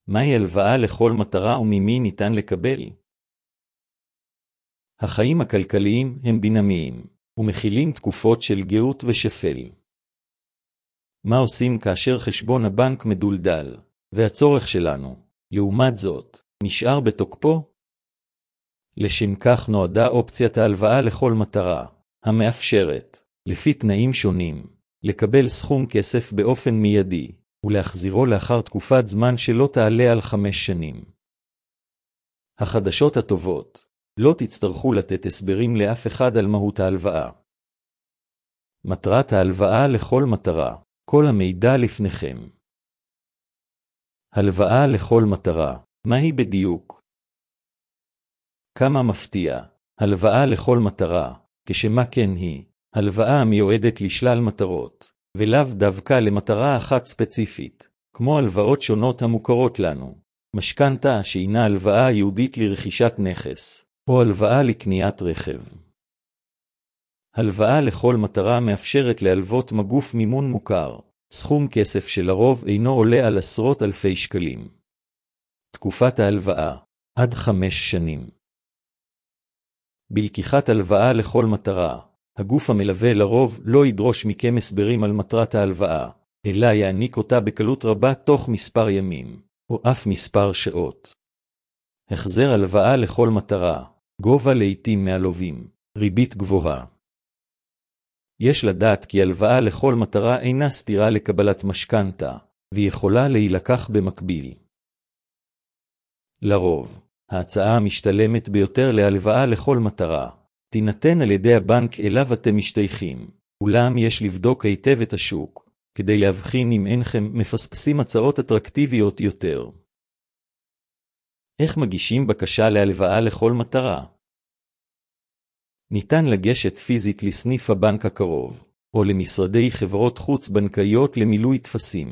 מהי הלוואה לכל מטרה וממי ניתן לקבל? החיים הכלכליים הם דינמיים, ומכילים תקופות של גאות ושפל. מה עושים כאשר חשבון הבנק מדולדל, והצורך שלנו, לעומת זאת, נשאר בתוקפו? לשם כך נועדה אופציית ההלוואה לכל מטרה, המאפשרת, לפי תנאים שונים, לקבל סכום כסף באופן מיידי, ולהחזירו לאחר תקופת זמן שלא תעלה על 5 שנים. החדשות הטובות, לא תצטרכו לתת הסברים לאף אחד על מהות ההלוואה. מטרת ההלוואה לכל מטרה, כל המידע לפניכם. הלוואה לכל מטרה, מהי בדיוק? כמה מפתיע, הלוואה לכל מטרה, כשמה כן היא, הלוואה המיועדת לשלל מטרות, ולאו דווקא למטרה אחת ספציפית, כמו הלוואות שונות המוכרות לנו, משכנתה שהינה הלוואה ייעודית לרכישת נכס, או הלוואה לקניית רכב. הלוואה לכל מטרה מאפשרת להלוות מגוף מימון מוכר, סכום כסף שלרוב אינו עולה על עשרות אלפי שקלים. תקופת ההלוואה, עד 5 שנים. בלקיחת הלוואה לכל מטרה, הגוף המלווה לרוב לא ידרוש מכם הסברים על מטרת ההלוואה, אלא יעניק אותה בקלות רבה תוך מספר ימים, או אף מספר שעות. החזר הלוואה לכל מטרה, גובה לעתים מהלווים, ריבית גבוהה. יש לדעת כי הלוואה לכל מטרה אינה סתירה לקבלת משכנתה, ויכולה להילקח במקביל. לרוב, ההצעה המשתלמת ביותר להלוואה לכל מטרה, תינתן על ידי הבנק אליו אתם משתייכים, אולם יש לבדוק היטב את השוק, כדי להבחין אם אינכם מפספסים הצעות אטרקטיביות יותר. איך מגישים בקשה להלוואה לכל מטרה? ניתן לגשת פיזית לסניף הבנק הקרוב, או למשרדי חברות חוץ-בנקאיות למילוי טפסים.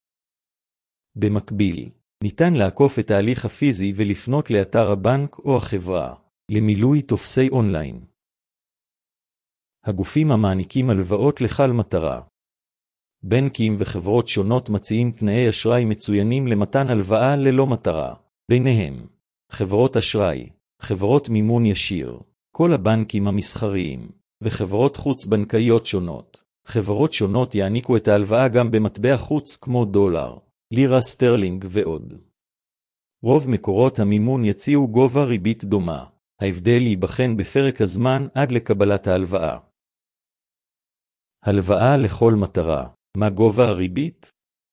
במקביל, ניתן לעקוף את ההליך הפיזי ולפנות לאתר הבנק או החברה, למילוי טופסי אונליין. הגופים המעניקים הלוואות לכל מטרה. בנקים וחברות שונות מציעים תנאי אשראי מצוינים למתן הלוואה ללא מטרה, ביניהם חברות אשראי, חברות מימון ישיר, כל הבנקים המסחריים, וחברות חוץ-בנקאיות שונות. חברות שונות יעניקו את ההלוואה גם במטבע חוץ כמו דולר, לירה סטרלינג ועוד. רוב מקורות המימון יציעו גובה ריבית דומה. ההבדל ייבחן בפרק הזמן עד לקבלת ההלוואה. הלוואה לכל מטרה. מה גובה הריבית?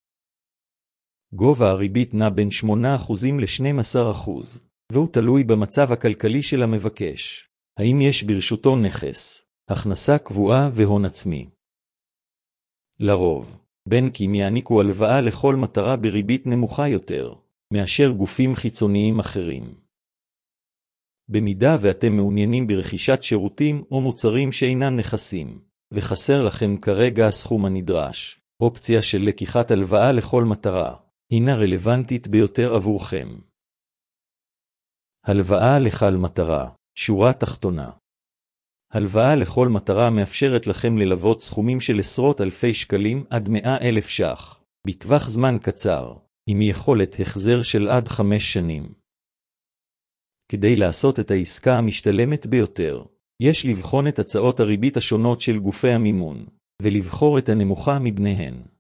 גובה הריבית נע בין 8% ל-12%, והוא תלוי במצב הכלכלי של המבקש. האם יש ברשותו נכס, הכנסה קבועה והון עצמי. לרוב, בנקים יעניקו הלוואה לכל מטרה בריבית נמוכה יותר, מאשר גופים חיצוניים אחרים. במידה ואתם מעוניינים ברכישת שירותים או מוצרים שאינם נכסים, וחסר לכם כרגע הסכום הנדרש, אופציה של לקיחת הלוואה לכל מטרה, הינה רלוונטית ביותר עבורכם. הלוואה לכל מטרה, שורה תחתונה. הלוואה לכל מטרה מאפשרת לכם ללוות סכומים של עשרות אלפי שקלים עד 100,000 ש"ח, בטווח זמן קצר, עם יכולת החזר של עד 5 שנים. כדי לעשות את העסקה המשתלמת ביותר, יש לבחון את הצעות הריבית השונות של גופי המימון, ולבחור את הנמוכה מבניהן.